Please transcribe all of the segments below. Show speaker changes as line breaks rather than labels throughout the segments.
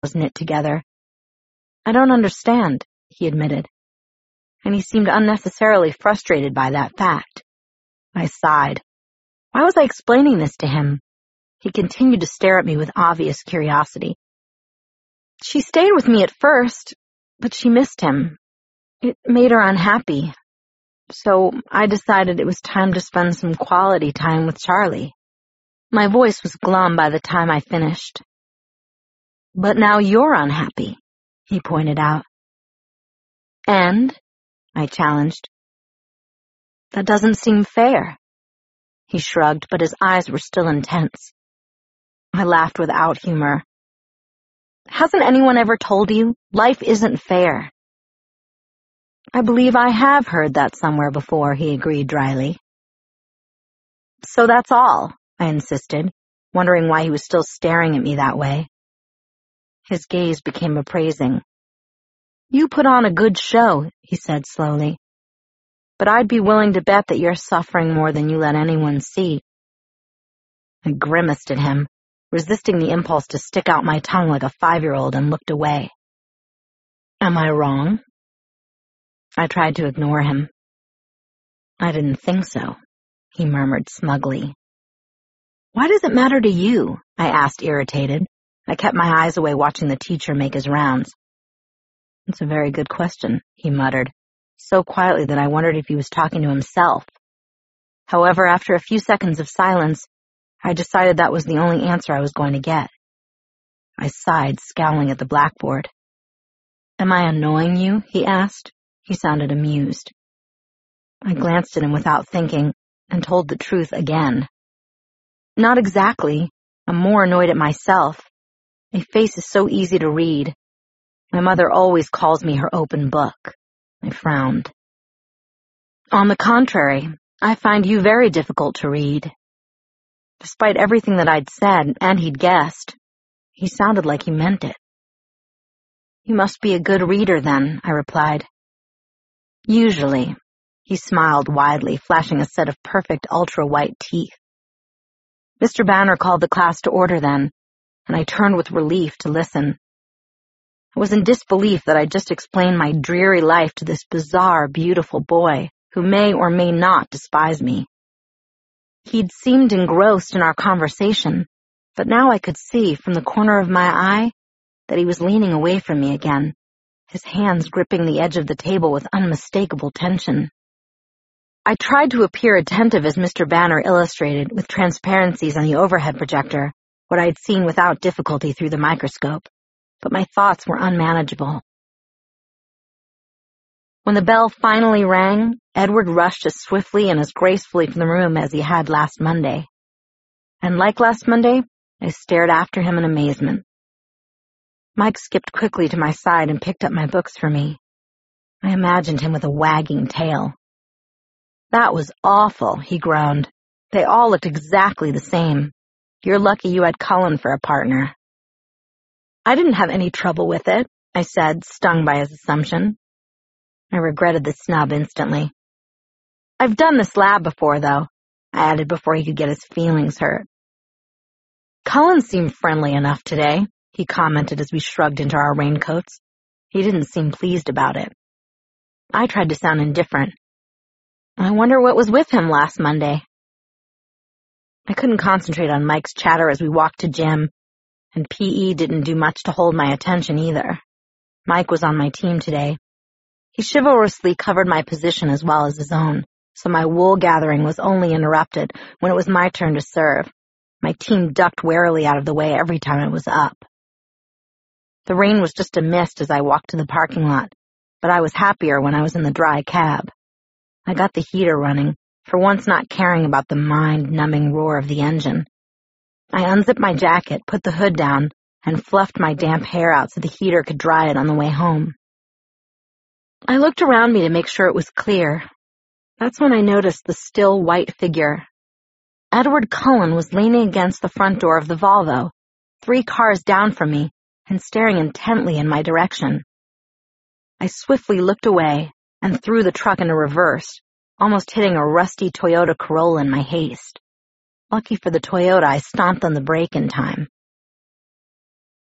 was knit together. "I don't understand," he admitted, and he seemed unnecessarily frustrated by that fact. I sighed. Why was I explaining this to him? He continued to stare at me with obvious curiosity. "She stayed with me at first, but she missed him. It made her unhappy. So I decided it was time to spend some quality time with Charlie." My voice was glum by the time I finished. "But now you're unhappy," he pointed out. "And?" I challenged. "That doesn't seem fair." He shrugged, but his eyes were still intense. I laughed without humor. "Hasn't anyone ever told you? Life isn't fair." "I believe I have heard that somewhere before," he agreed dryly. "So that's all," I insisted, wondering why he was still staring at me that way. His gaze became appraising. "You put on a good show," he said slowly. "But I'd be willing to bet that you're suffering more than you let anyone see." I grimaced at him, resisting the impulse to stick out my tongue like a 5-year-old, and looked away. "Am I wrong?" I tried to ignore him. "I didn't think so," he murmured smugly. "Why does it matter to you?" I asked, irritated. I kept my eyes away, watching the teacher make his rounds. "It's a very good question," he muttered, so quietly that I wondered if he was talking to himself. However, after a few seconds of silence, I decided that was the only answer I was going to get. I sighed, scowling at the blackboard. "Am I annoying you?" he asked. He sounded amused. I glanced at him without thinking and told the truth again. "Not exactly. I'm more annoyed at myself. My face is so easy to read. My mother always calls me her open book." I frowned. "On the contrary, I find you very difficult to read." Despite everything that I'd said, and he'd guessed, he sounded like he meant it. "You must be a good reader then," I replied. "Usually." He smiled widely, flashing a set of perfect ultra-white teeth. Mr. Banner called the class to order then, and I turned with relief to listen. I was in disbelief that I'd just explained my dreary life to this bizarre, beautiful boy who may or may not despise me. He'd seemed engrossed in our conversation, but now I could see from the corner of my eye that he was leaning away from me again, his hands gripping the edge of the table with unmistakable tension. I tried to appear attentive as Mr. Banner illustrated, with transparencies on the overhead projector, what I'd seen without difficulty through the microscope, but my thoughts were unmanageable. When the bell finally rang, Edward rushed as swiftly and as gracefully from the room as he had last Monday. And like last Monday, I stared after him in amazement. Mike skipped quickly to my side and picked up my books for me. I imagined him with a wagging tail. "That was awful," he groaned. "They all looked exactly the same. You're lucky you had Cullen for a partner." "I didn't have any trouble with it," I said, stung by his assumption. I regretted the snub instantly. "I've done this lab before, though," I added before he could get his feelings hurt. "Cullen seemed friendly enough today," he commented as we shrugged into our raincoats. He didn't seem pleased about it. I tried to sound indifferent. "I wonder what was with him last Monday." I couldn't concentrate on Mike's chatter as we walked to gym, and PE didn't do much to hold my attention either. Mike was on my team today. He chivalrously covered my position as well as his own, so my wool gathering was only interrupted when it was my turn to serve. My team ducked warily out of the way every time it was up. The rain was just a mist as I walked to the parking lot, but I was happier when I was in the dry cab. I got the heater running, for once not caring about the mind-numbing roar of the engine. I unzipped my jacket, put the hood down, and fluffed my damp hair out so the heater could dry it on the way home. I looked around me to make sure it was clear. That's when I noticed the still white figure. Edward Cullen was leaning against the front door of the Volvo, 3 cars down from me, and staring intently in my direction. I swiftly looked away and threw the truck into reverse, almost hitting a rusty Toyota Corolla in my haste. Lucky for the Toyota, I stomped on the brake in time.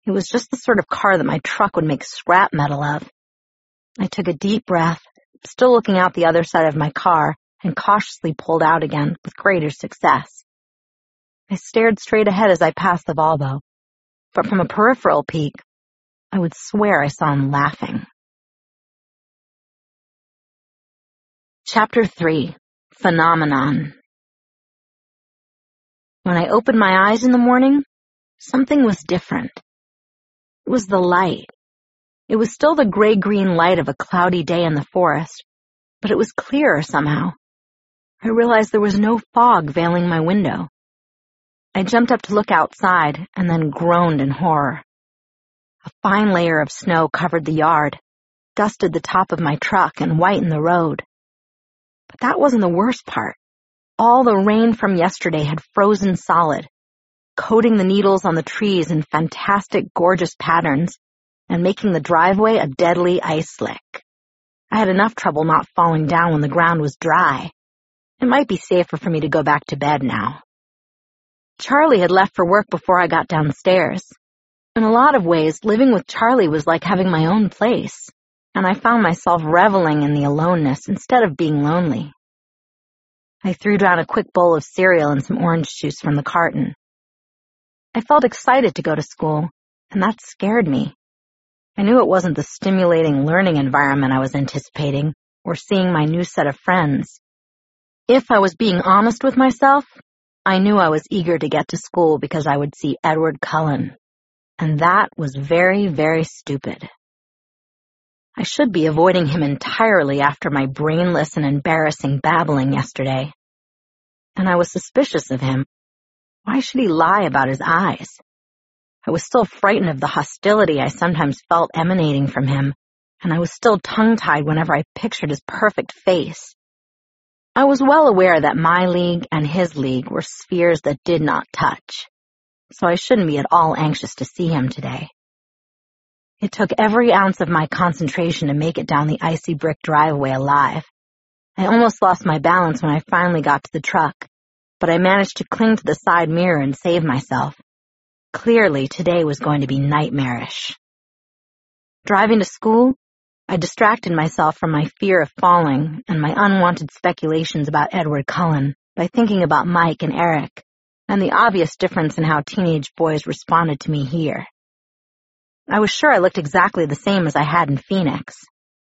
It was just the sort of car that my truck would make scrap metal of. I took a deep breath, still looking out the other side of my car, and cautiously pulled out again with greater success. I stared straight ahead as I passed the Volvo, but from a peripheral peek, I would swear I saw him laughing. Chapter 3. Phenomenon. When I opened my eyes in the morning, something was different. It was the light. It was still the gray-green light of a cloudy day in the forest, but it was clearer somehow. I realized there was no fog veiling my window. I jumped up to look outside and then groaned in horror. A fine layer of snow covered the yard, dusted the top of my truck, and whitened the road. But that wasn't the worst part. All the rain from yesterday had frozen solid, coating the needles on the trees in fantastic, gorgeous patterns and making the driveway a deadly ice slick. I had enough trouble not falling down when the ground was dry. It might be safer for me to go back to bed now. Charlie had left for work before I got downstairs. In a lot of ways, living with Charlie was like having my own place, and I found myself reveling in the aloneness instead of being lonely. I threw down a quick bowl of cereal and some orange juice from the carton. I felt excited to go to school, and that scared me. I knew it wasn't the stimulating learning environment I was anticipating, or seeing my new set of friends. If I was being honest with myself, I knew I was eager to get to school because I would see Edward Cullen. And that was very, very stupid. I should be avoiding him entirely after my brainless and embarrassing babbling yesterday. And I was suspicious of him. Why should he lie about his eyes? I was still frightened of the hostility I sometimes felt emanating from him, and I was still tongue-tied whenever I pictured his perfect face. I was well aware that my league and his league were spheres that did not touch, so I shouldn't be at all anxious to see him today. It took every ounce of my concentration to make it down the icy brick driveway alive. I almost lost my balance when I finally got to the truck, but I managed to cling to the side mirror and save myself. Clearly, today was going to be nightmarish. Driving to school, I distracted myself from my fear of falling and my unwanted speculations about Edward Cullen by thinking about Mike and Eric and the obvious difference in how teenage boys responded to me here. I was sure I looked exactly the same as I had in Phoenix.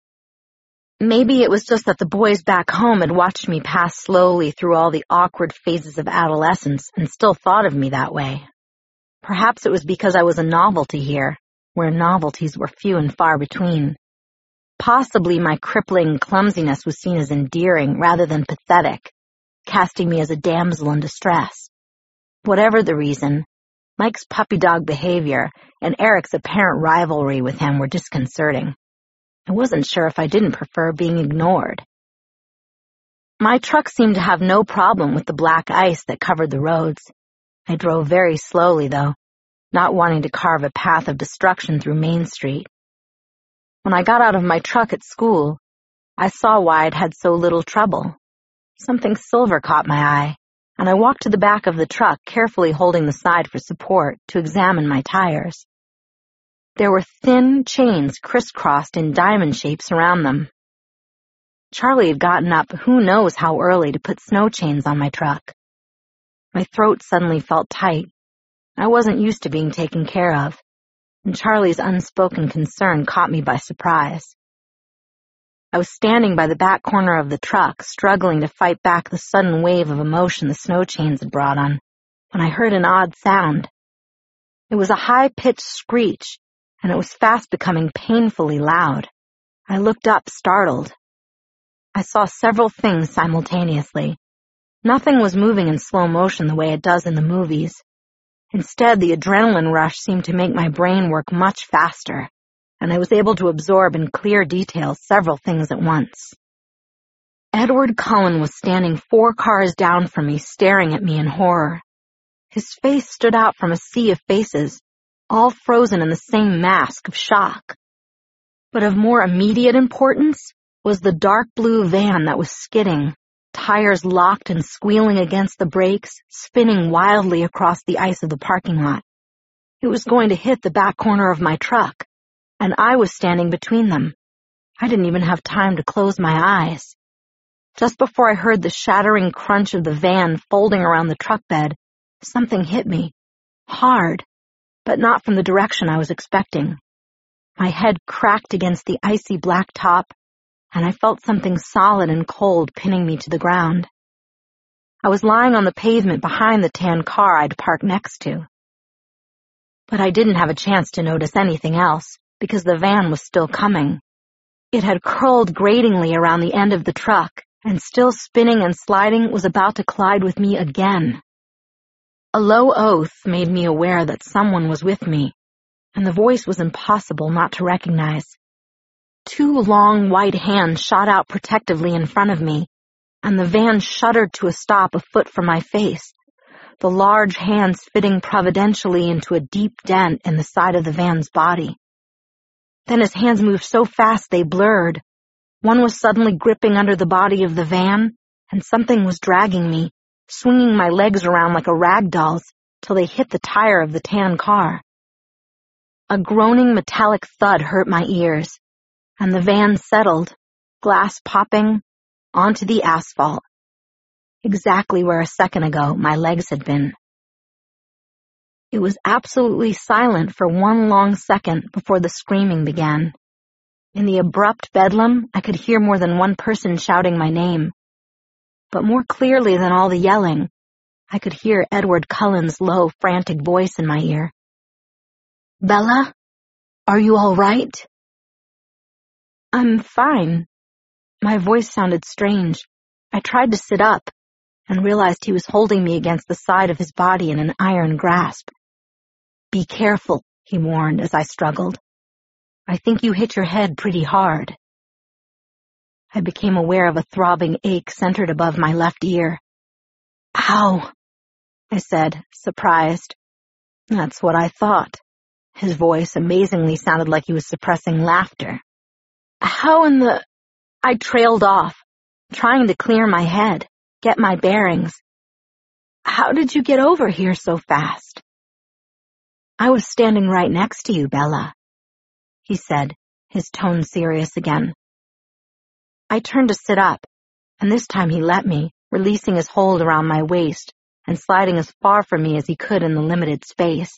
Maybe it was just that the boys back home had watched me pass slowly through all the awkward phases of adolescence and still thought of me that way. Perhaps it was because I was a novelty here, where novelties were few and far between. Possibly my crippling clumsiness was seen as endearing rather than pathetic, casting me as a damsel in distress. Whatever the reason, Mike's puppy dog behavior and Eric's apparent rivalry with him were disconcerting. I wasn't sure if I didn't prefer being ignored. My truck seemed to have no problem with the black ice that covered the roads. I drove very slowly, though, not wanting to carve a path of destruction through Main Street. When I got out of my truck at school, I saw why I'd had so little trouble. Something silver caught my eye, and I walked to the back of the truck, carefully holding the side for support to examine my tires. There were thin chains crisscrossed in diamond shapes around them. Charlie had gotten up who knows how early to put snow chains on my truck. My throat suddenly felt tight. I wasn't used to being taken care of, and Charlie's unspoken concern caught me by surprise. I was standing by the back corner of the truck, struggling to fight back the sudden wave of emotion the snow chains had brought on, when I heard an odd sound. It was a high-pitched screech, and it was fast becoming painfully loud. I looked up, startled. I saw several things simultaneously. Nothing was moving in slow motion the way it does in the movies. Instead, the adrenaline rush seemed to make my brain work much faster, and I was able to absorb in clear detail several things at once. Edward Cullen was standing 4 cars down from me, staring at me in horror. His face stood out from a sea of faces, all frozen in the same mask of shock. But of more immediate importance was the dark blue van that was skidding, tires locked and squealing against the brakes, spinning wildly across the ice of the parking lot. It was going to hit the back corner of my truck, and I was standing between them. I didn't even have time to close my eyes. Just before I heard the shattering crunch of the van folding around the truck bed, something hit me. Hard, but not from the direction I was expecting. My head cracked against the icy black top, and I felt something solid and cold pinning me to the ground. I was lying on the pavement behind the tan car I'd parked next to. But I didn't have a chance to notice anything else, because the van was still coming. It had curled gratingly around the end of the truck, and still spinning and sliding was about to collide with me again. A low oath made me aware that someone was with me, and the voice was impossible not to recognize. 2 long white hands shot out protectively in front of me, and the van shuddered to a stop a foot from my face, the large hands fitting providentially into a deep dent in the side of the van's body. Then his hands moved so fast they blurred. One was suddenly gripping under the body of the van, and something was dragging me, swinging my legs around like a rag doll's till they hit the tire of the tan car. A groaning metallic thud hurt my ears, and the van settled, glass popping, onto the asphalt, exactly where a second ago my legs had been. It was absolutely silent for one long second before the screaming began. In the abrupt bedlam, I could hear more than one person shouting my name. But more clearly than all the yelling, I could hear Edward Cullen's low, frantic voice in my ear. "Bella, are you all right?" "I'm fine." My voice sounded strange. I tried to sit up, and realized he was holding me against the side of his body in an iron grasp. "Be careful," he warned as I struggled. "I think you hit your head pretty hard." I became aware of a throbbing ache centered above my left ear. "Ow," I said, surprised. "That's what I thought." His voice amazingly sounded like he was suppressing laughter. "How in the—" I trailed off, trying to clear my head, get my bearings. "How did you get over here so fast?" "I was standing right next to you, Bella," he said, his tone serious again. I turned to sit up, and this time he let me, releasing his hold around my waist and sliding as far from me as he could in the limited space.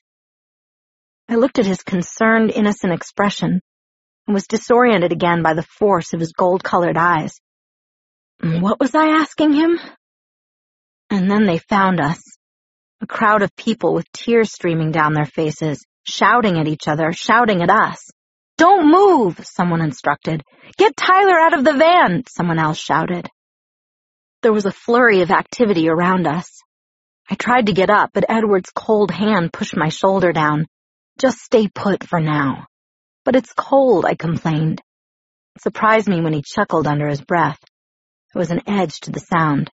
I looked at his concerned, innocent expression and was disoriented again by the force of his gold-colored eyes. What was I asking him? And then they found us. A crowd of people with tears streaming down their faces, shouting at each other, shouting at us. "Don't move," someone instructed. "Get Tyler out of the van," someone else shouted. There was a flurry of activity around us. I tried to get up, but Edward's cold hand pushed my shoulder down. "Just stay put for now." "But it's cold," I complained. It surprised me when he chuckled under his breath. There was an edge to the sound.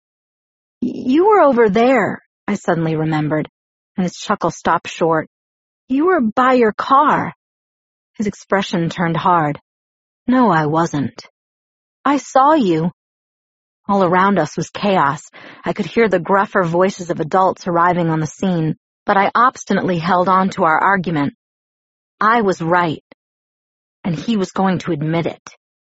"You were over there," I suddenly remembered, and his chuckle stopped short. "You were by your car." His expression turned hard. "No, I wasn't." "I saw you." All around us was chaos. I could hear the gruffer voices of adults arriving on the scene, but I obstinately held on to our argument. I was right, and he was going to admit it.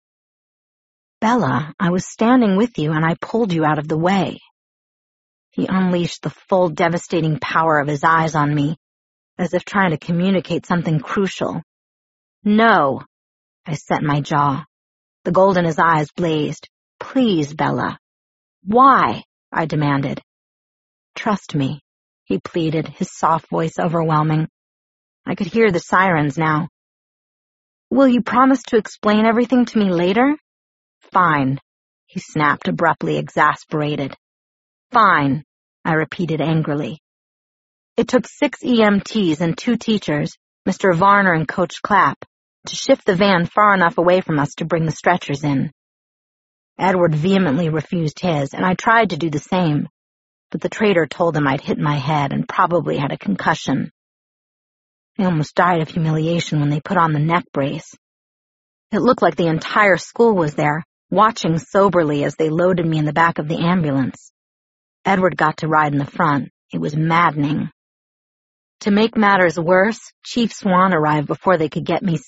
"Bella, I was standing with you, and I pulled you out of the way." He unleashed the full, devastating power of his eyes on me, as if trying to communicate something crucial. "No," I set my jaw. The gold in his eyes blazed. "Please, Bella." "Why?" I demanded. "Trust me," he pleaded, his soft voice overwhelming. I could hear the sirens now. "Will you promise to explain everything to me later?" "Fine," he snapped, abruptly, exasperated. "Fine," I repeated angrily. It took 6 EMTs and 2 teachers, Mr. Varner and Coach Clapp, to shift the van far enough away from us to bring the stretchers in. Edward vehemently refused his, and I tried to do the same, but the traitor told him I'd hit my head and probably had a concussion. I almost died of humiliation when they put on the neck brace. It looked like the entire school was there, watching soberly as they loaded me in the back of the ambulance. Edward got to ride in the front. It was maddening. To make matters worse, Chief Swan arrived before they could get me